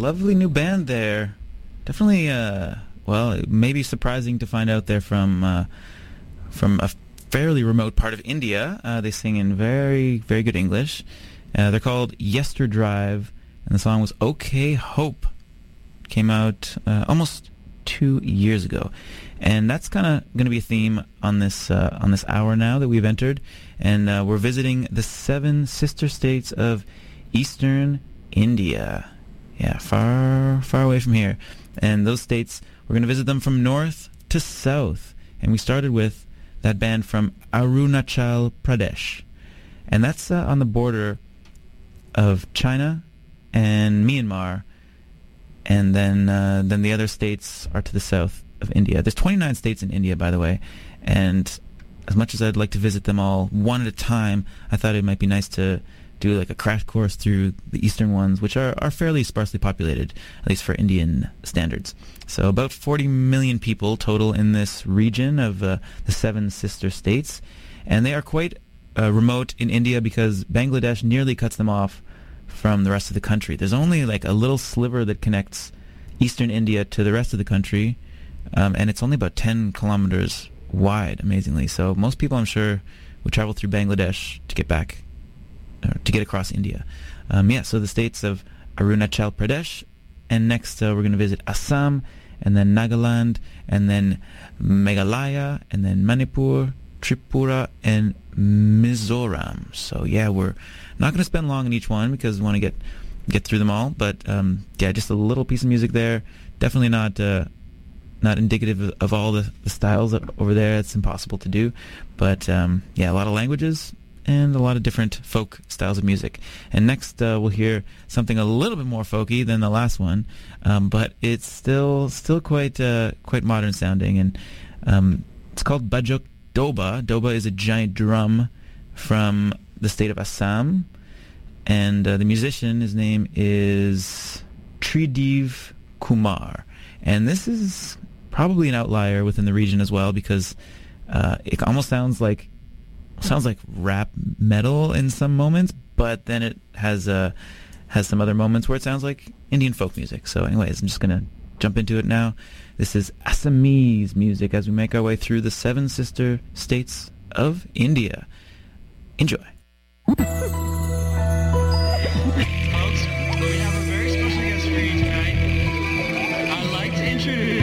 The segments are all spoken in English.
lovely new band there. Definitely, well, it may be surprising to find out they're from a fairly remote part of India. They sing in very, very good English. They're called Yesterdrive, and the song was OK Hope. Came out almost 2 years ago. And that's kind of going to be a theme on this hour now that we've entered. And we're visiting the 7 sister states of Eastern India. Yeah, far, far away from here. And those states, we're going to visit them from north to south. And we started with that band from Arunachal Pradesh. And that's on the border of China and Myanmar. And then the other states are to the south of India. There's 29 states in India, by the way. And as much as I'd like to visit them all one at a time, I thought it might be nice to do like a crash course through the eastern ones, which are fairly sparsely populated, at least for Indian standards. So about 40 million people total in this region of the 7 sister states. And they are quite remote in India because Bangladesh nearly cuts them off from the rest of the country. There's only like a little sliver that connects eastern India to the rest of the country, and it's only about 10 kilometers wide, amazingly. So most people, I'm sure, would travel through Bangladesh to get back, or to get across India. So the states of Arunachal Pradesh, and next we're going to visit Assam, and then Nagaland, and then Meghalaya, and then Manipur, Tripura, and Mizoram. So yeah, we're not going to spend long on each one because we want to get through them all. But just a little piece of music there. Definitely not indicative of all the styles over there. It's impossible to do. But a lot of languages and a lot of different folk styles of music. And next we'll hear something a little bit more folky than the last one, but it's still quite modern sounding. And it's called Bajok Doba. Doba is a giant drum from the state of Assam, and the musician, his name is Tridiv Kumar, and this is probably an outlier within the region as well because it almost sounds like rap metal in some moments, but then it has some other moments where it sounds like Indian folk music. So anyways, I'm just gonna jump into it now. This is Assamese music as we make our way through the 7 sister states of India. Enjoy. Folks, we have a very special guest for you tonight. I'd like to introduce...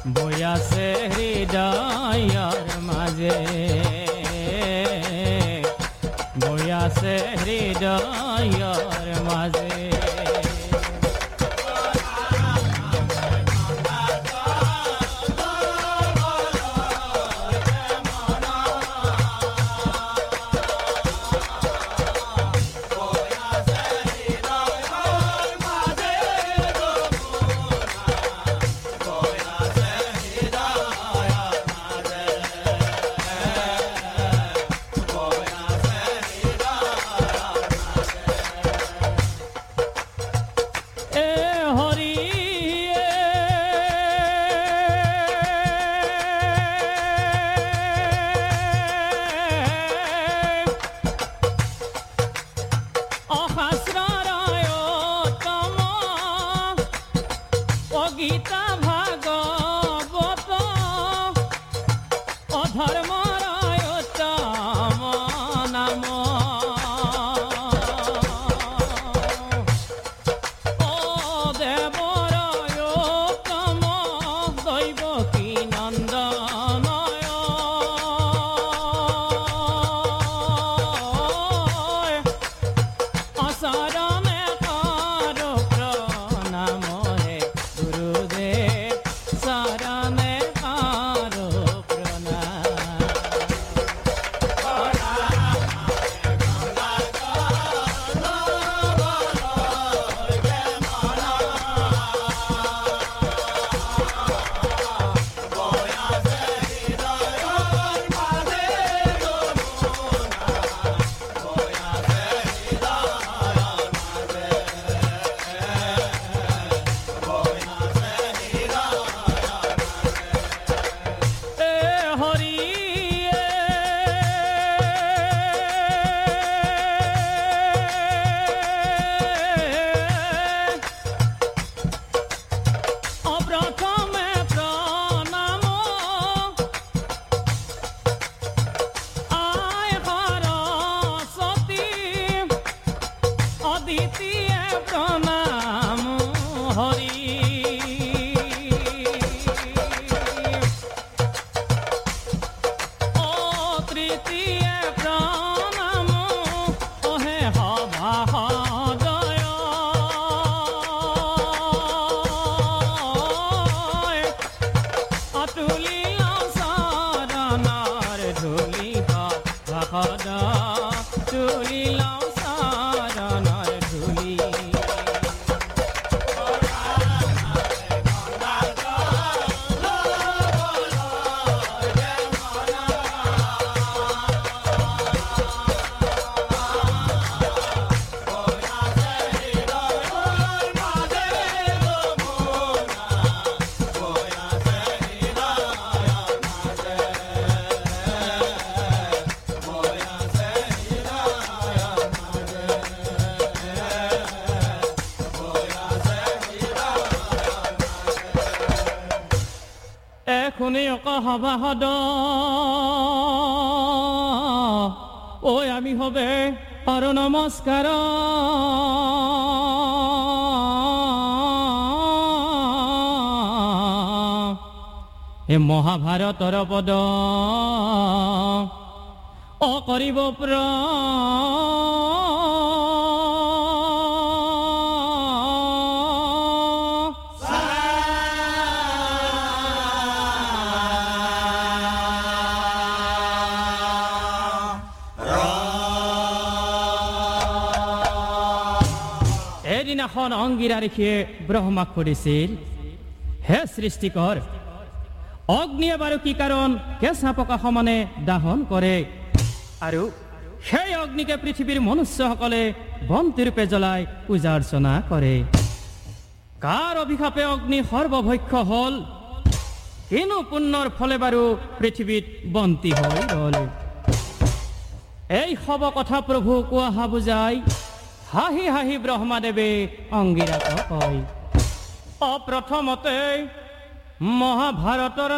বয়াছে হৃদয়ৰ মাজে বয়াছে হৃদয়ৰ মাজে সভাসদ ঐ আমি হবে আৰু নমস্কাৰ এ মহাভাৰতৰ পদ অকৰিব এদিনাখন অংগীৰা ঋষিয়ে ব্ৰহ্মাক সুধিছিল, হে সৃষ্টিকৰ, অগ্নিয়ে বাৰু কি কাৰণ কেঁচা পকা সমানে দাহন কৰে আৰু সেই অগ্নিকে পৃথিৱীৰ মনুষ্যসকলে বন্তিৰূপে জ্বলাই পূজা অৰ্চনা কৰে। কাৰ অভিশাপে অগ্নি সৰ্বভক্ষ হল, কিনো পুণ্যৰ ফলে বাৰু পৃথিৱীত বন্তি হৈ ৰল। এই সব কথা প্ৰভু কোৱা বুজাই হাঁহি হাঁহি ব্ৰহ্মাদেৱে অংগীৰাক কয়, অপ্ৰথমতে মহাভাৰতৰ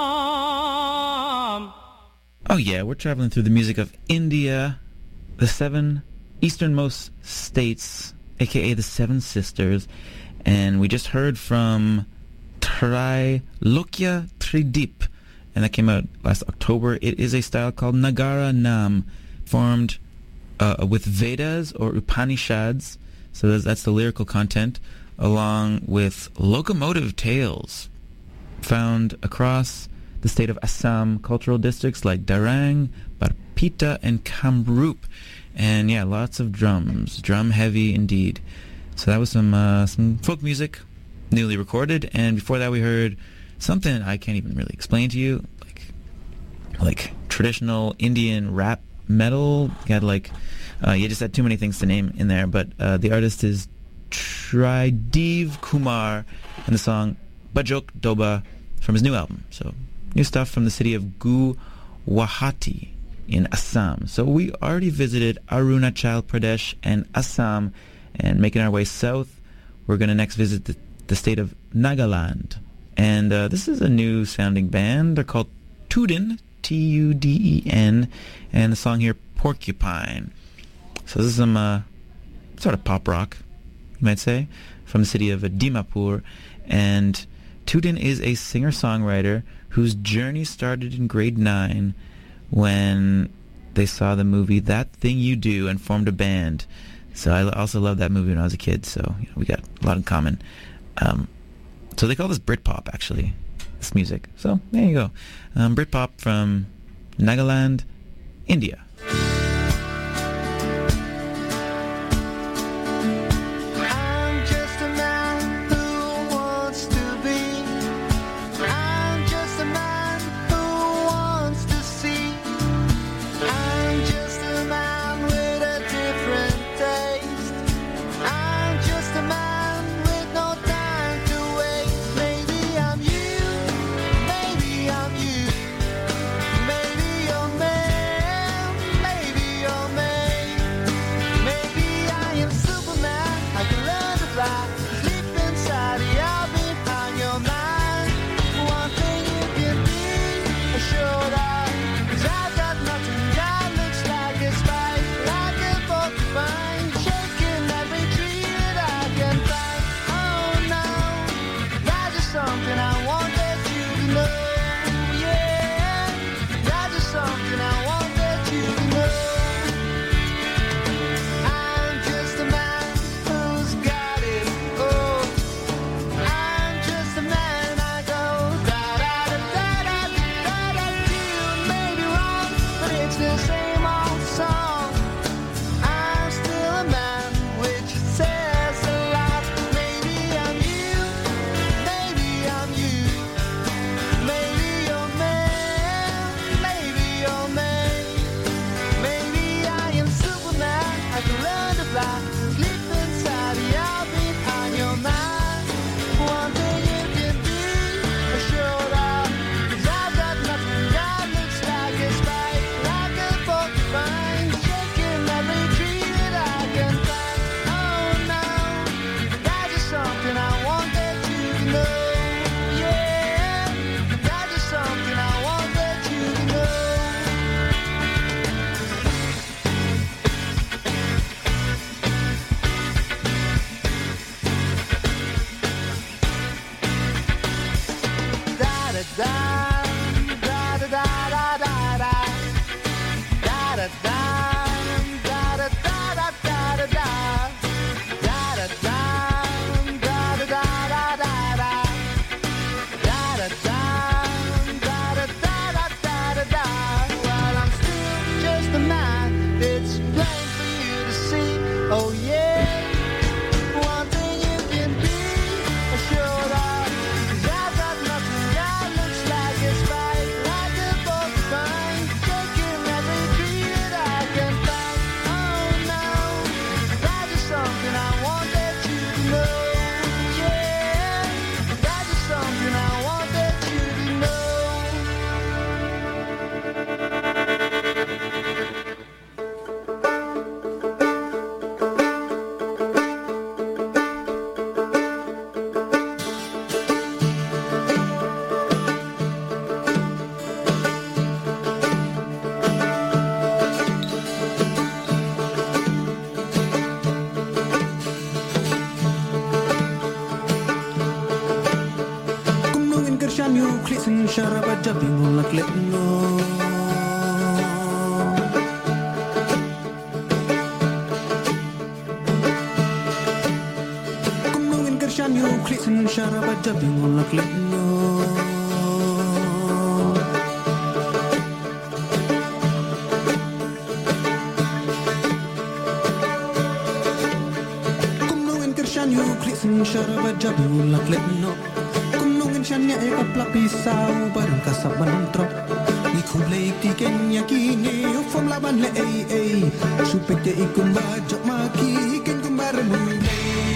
নাম। Oh yeah, we're traveling through the music of India, the 7 easternmost states, aka the 7 sisters, and we just heard from Trilokya Tridip, and that came out last October. It is a style called Nagara Nam, formed with Vedas or Upanishads, so that's the lyrical content, along with locomotive tales found across the state of Assam, cultural districts like Darang, Barpeta, and Kamrup. And yeah, lots of drums, drum heavy indeed. So that was some folk music, newly recorded. And before that we heard something I can't even really explain to you, like traditional Indian rap metal. You just had too many things to name in there, but the artist is Tridev Kumar, and the song Bajok Doba from his new album. So new stuff from the city of Guwahati in Assam. So we already visited Arunachal Pradesh and Assam, and making our way south, we're going to next visit the state of Nagaland. And this is a new sounding band. They're called Tuden, T-U-D-E-N, and the song here, Porcupine. So this is some sort of pop rock, you might say, from the city of Dimapur. And Tuden is a singer-songwriter whose journey started in grade 9 when they saw the movie That Thing You Do and formed a band. So I also loved that movie when I was a kid, so we got a lot in common. So they call this Britpop, actually, this music. So there you go. Britpop from Nagaland, India. you klik sen syarabaja bingung lak lekno kumnungin kershan you klik sen syarabaja bingung lak lekno kumnungin kershan you klik sen syarabaja bingung lak lekno Shannya eka pisau barang kasab bantrok ni kulay tiken yakini ufom laban le ay supete ikum bajak maki ken kumbar mulay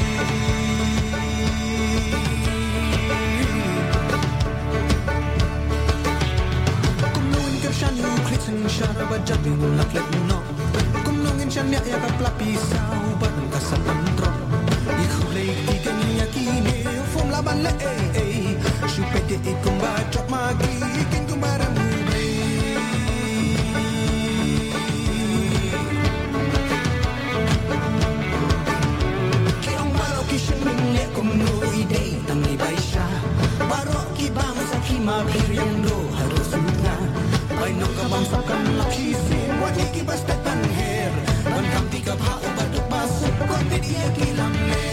kumnungin kershan yu klitsen syarabajak bingung laklek no kumnungin shannya eka pisau barang kasab bantrok ni kulay tiken yakini ufom laban le ay supete ikum bajak magi ikin kumbara mubli Kiong baro kishin mingle kumno idei tangi baisha Baro ki bangsa ki mabir yang do harus sudah Baino ka bangsa kan laki sin wadi ki basta tan her Ban kam tika bha obat basuk konti dia kilam le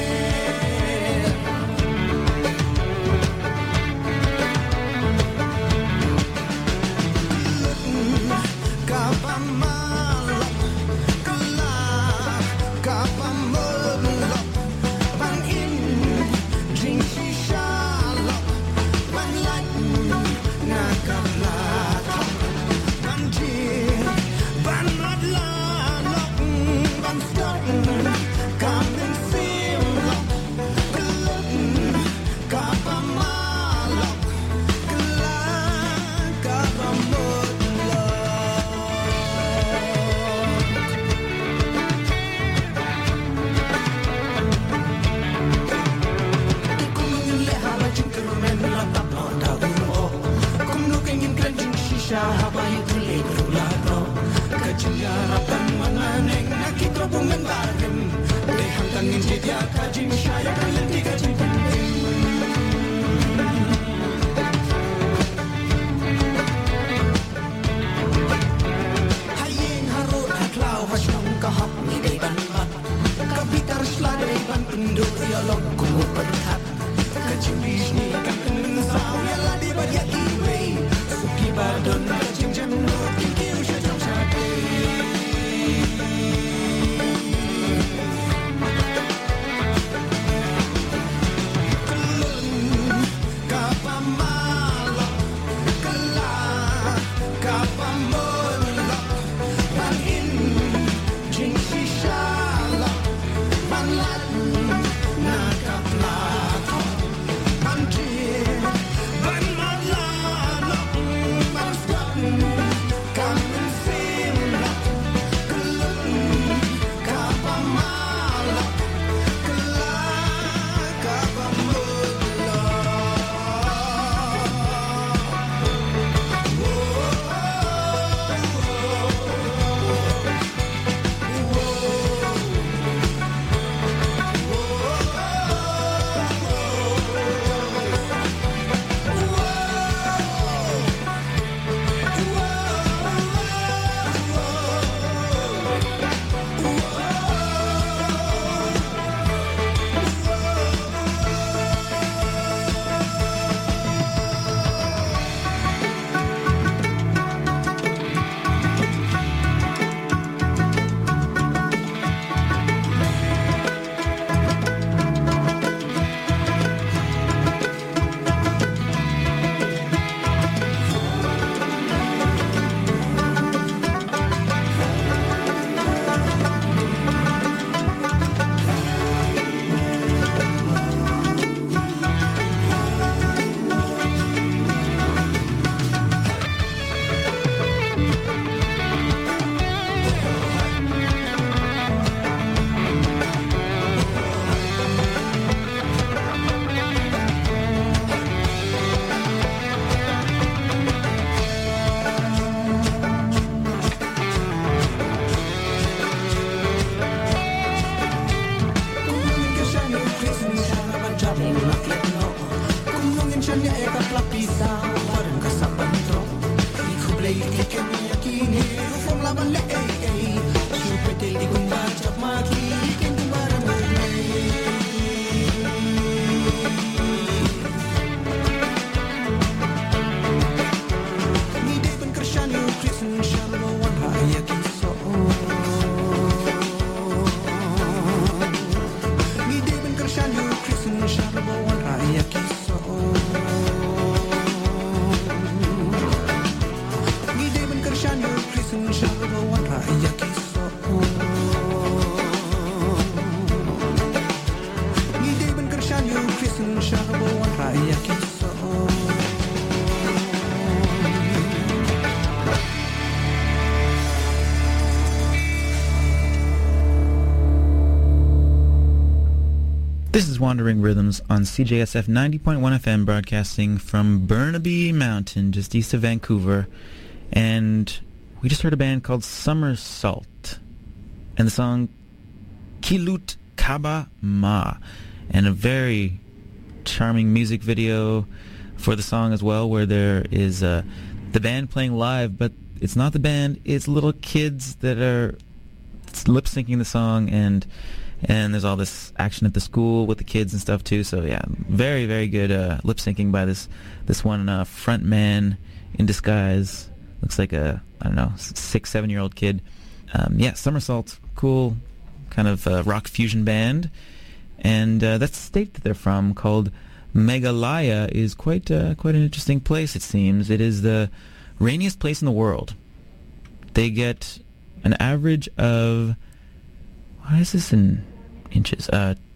This is Wandering Rhythms on CJSF 90.1 FM, broadcasting from Burnaby Mountain, just east of Vancouver. And we just heard a band called Somersault, and the song Kilut Kaba Ma, and a very charming music video for the song as well, where there is the band playing live, but it's not the band, it's little kids that are lip-syncing the song, and there's all this action at the school with the kids and stuff too. So yeah, very, very good lip syncing by this one front man in disguise. Looks like a, I don't know, 6-7-year-old kid. Yeah, Somersault, cool kind of rock fusion band. And that state that they're from, called Meghalaya, is quite an interesting place, it seems. It is the rainiest place in the world. They get an average of, what is this in inches?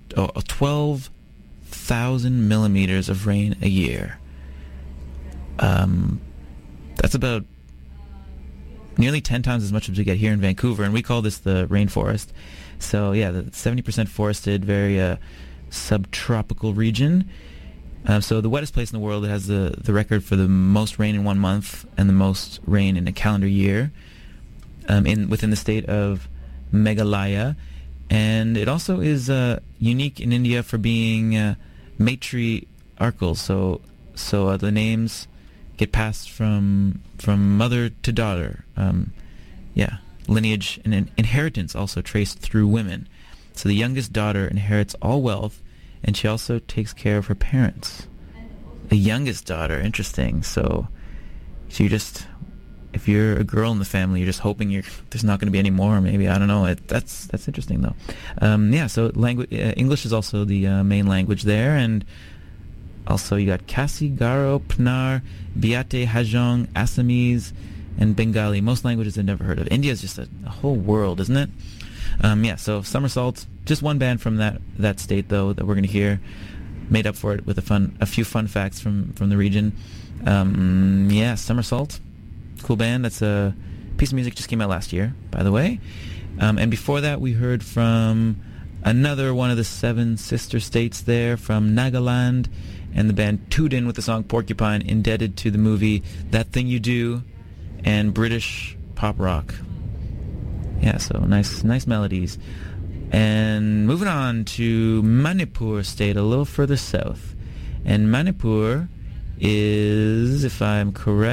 12,000 millimeters of rain a year. That's about nearly 10 times as much as we get here in Vancouver, and we call this the rainforest. So yeah, the 70% forested, very subtropical region. So the wettest place in the world. It has the record for the most rain in 1 month and the most rain in a calendar year within the state of Meghalaya. And it also is unique in India for being matriarchal. So the names get passed from mother to daughter. Lineage and inheritance also traced through women. So the youngest daughter inherits all wealth, and she also takes care of her parents. The youngest daughter, interesting. So you just, if you're a girl in the family, you're just hoping there's not going to be any more. Maybe, I don't know. That's interesting though. So English is also the main language there, and also you got Kasi, Garo, Pnar, Biate, Hajong, Assamese, and Bengali. Most languages I've never heard of. India is just a whole world, isn't it? So Somersault, just one band from that state though that we're going to hear, made up for it with a few fun facts from the region. Somersault, cool band. That's a piece of music just came out last year, by the way. And before that, we heard from another one of the 7 sister states there, from Nagaland, and the band Tudin with the song Porcupine, indebted to the movie That Thing You Do and British pop rock. Yeah, so nice melodies. And moving on to Manipur state, a little further south. And Manipur is, if I'm correct,